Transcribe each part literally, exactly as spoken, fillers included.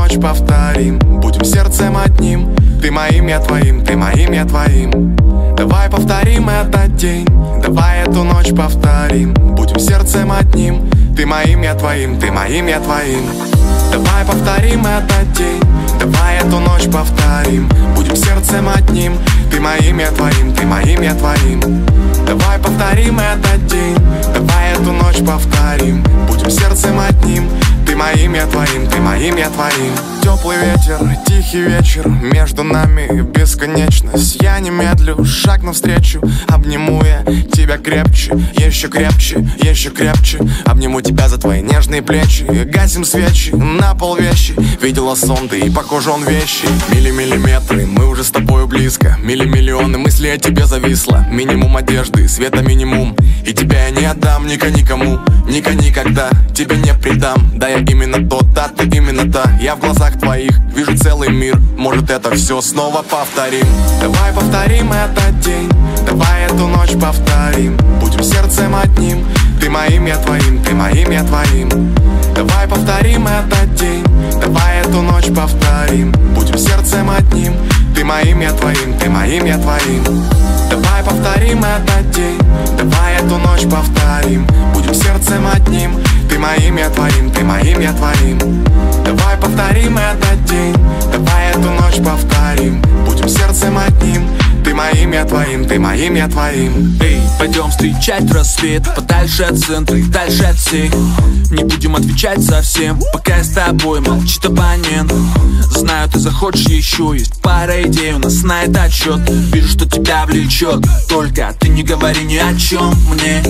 ночь повторим. Будем сердцем одним, ты моим, я твоим, ты моим, я твоим. Давай повторим этот день, давай эту ночь повторим. Будем сердцем одним, ты моим, я твоим, ты моим, я твоим. Давай повторим этот день, давай эту ночь повторим. Будем сердцем одним, ты моим, я твоим, ты моим, я твоим. Давай повторим этот день, давай эту ночь повторим. Будем сердцем одним, ты моим, я твоим, ты моим, я твоим. Теплый ветер, тихий вечер, между нами бесконечность. Я не медлю, шаг навстречу, обниму я тебя крепче, еще крепче, еще крепче. Обниму тебя за твои нежные плечи. Гасим свечи, на пол вещи. Видела сон ты и похож он вещи. Мили-миллиметры, мы уже с тобою близко. Мили-миллионы мыслей о тебе зависло. Минимум одежды, света минимум. И тебя я не отдам ника никому, ника никогда тебя не предам. Да я именно тот, да ты именно та. Я в глазах твоих вижу целый мир. Может это все снова повторим. Давай повторим этот день, давай эту ночь повторим. Будем сердцем одним, ты моим, я твоим, ты моим, я твоим. Давай повторим этот день, давай эту ночь повторим. Будем сердцем одним, ты моим, я твоим, ты моим, я твоим. Давай повторим этот день, давай эту ночь повторим. Будем сердцем одним, ты моим, я твоим, ты моим, я твоим. Давай повторим этот день, давай эту ночь повторим. Будем сердцем одним, ты моим, я твоим, ты моим, я твоим. Эй, пойдем встречать рассвет, подальше от центра и дальше от всех. Не будем отвечать совсем, пока я с тобой, молчит абонент. Знаю, ты захочешь еще, есть пара идей, у нас на этот счет. Вижу, что тебя влечет, только ты не говори ни о чем мне.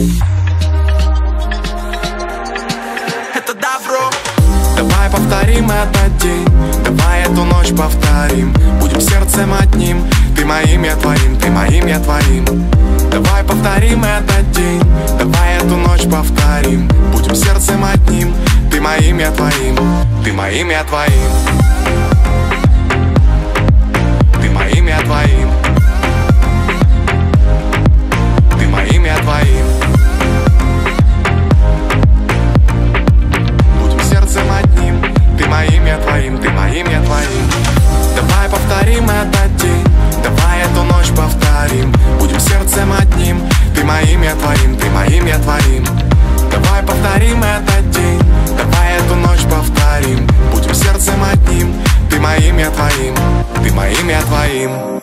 Это добро. Давай повторим этот день, давай эту ночь повторим. Будем сердцем одним, ты моим, я твоим, ты моим, я твоим. Давай повторим этот день, давай эту ночь повторим. Будем сердцем одним, ты моим, я твоим, ты моим, я твоим. Ты моим, я твоим. Ты моим, я твоим. Будем сердцем одним, ты моим, я твоим, ты моим, я твоим. Давай повторим этот день, давай эту ночь повторим. Будем сердцем одним, ты моим, я твоим, ты моим, я твоим. Давай повторим этот день, давай эту ночь повторим. Будем сердцем одним, ты моим, я твоим, ты моим, я твоим.